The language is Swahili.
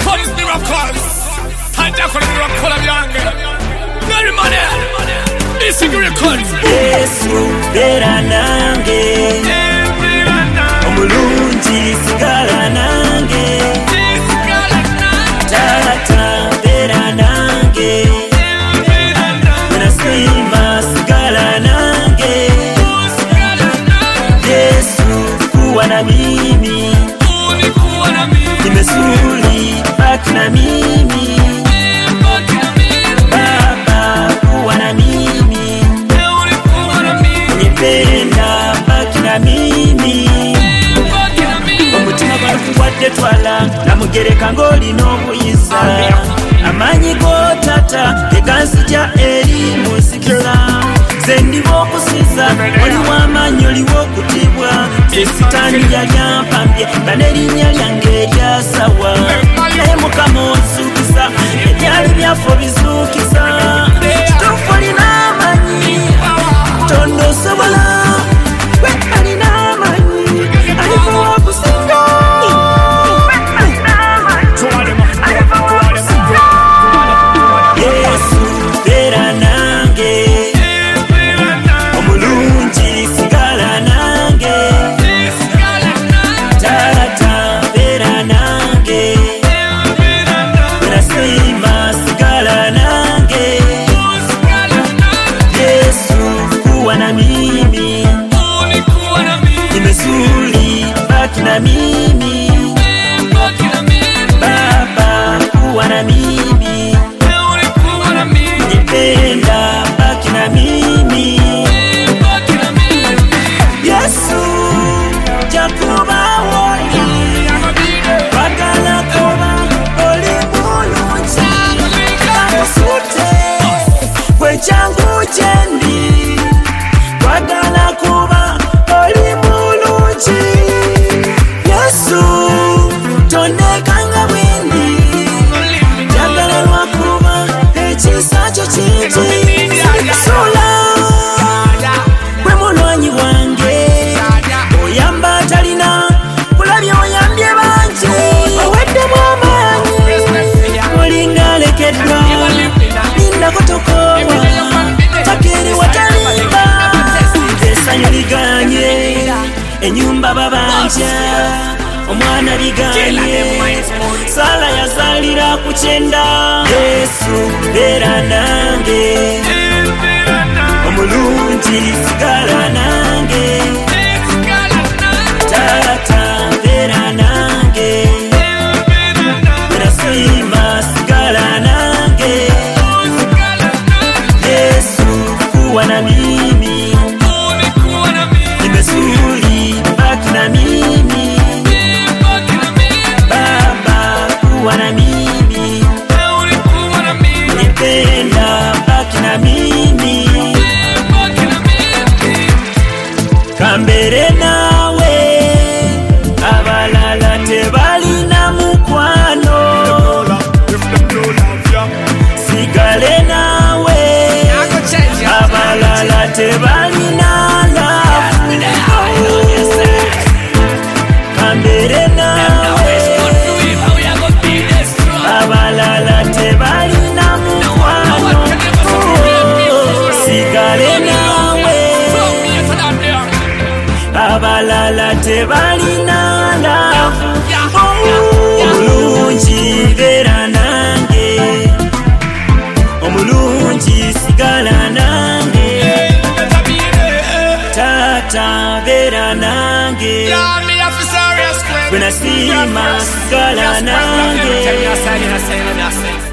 comes miracles. And that's what the miracle of young. Very money. This is miracles. Yesu bera nange, omulungi sigala nange, Tata bera nange, nasima sigala nange, Yesu kuwa na mimi, nimezuri baki na mimi, Baba kuwa na mimi, nipenda baki na mimi, omutima gwakuwadde twala namugereka ng'olina obuyisa, amanyi go tata teganzija eri munsikiza, ze ndiba okusiza oli w'amaanyi oli w'okutibwa, sitaani yali ampambye nga n'erinnya lyange eryasawa, naye Mukama onsuukiza ebyali byafa bizuukiza, kituufu olina amanyi Katonda osobola, gwe alina amanyi alifa wakusinga, Yesu bera nange, omulungi sigala nange, Tata bera nange, nasima sigala nange, Yesu kuwa na mimi, nimezuri baki na mimi, Baba kuwa na mimi, nipenda baki na mimi, Yesu jakuba woli bagala kuba oli mulungi, kamusute kwe changu jendi bagala kuba oli mulungi, Yesu tondekanga bwendi jagala lwakuba ekisa kyo kingi, sula gwe mulwanyi wange oyamba atalina kulabya oyambye bangi, oweddemu amaanyi olinga alekeddwa, lindako tokoowa takeri watalimba, essanyu liganye ennyumba babanja, omwana liganye Sala yazalira ku 9, Yesu bera nange, omulungi sigala nange, Tata bera nange, nasima sigala nange, Yesu kuwa na mimi, nimezuri baki na mimi, Baba kuwa na mimi, nipenda baki na mimi, kambere nawe abalala tebalina mukwano, sigale nawe abalala tebalina lafu, kambere nawe abalala tebalina mukwano, sigale nawe abalala tebalina lafu, omulungi bera nange, omulungi sigala nange, Tata bera nange, gwe nasima sigala nange.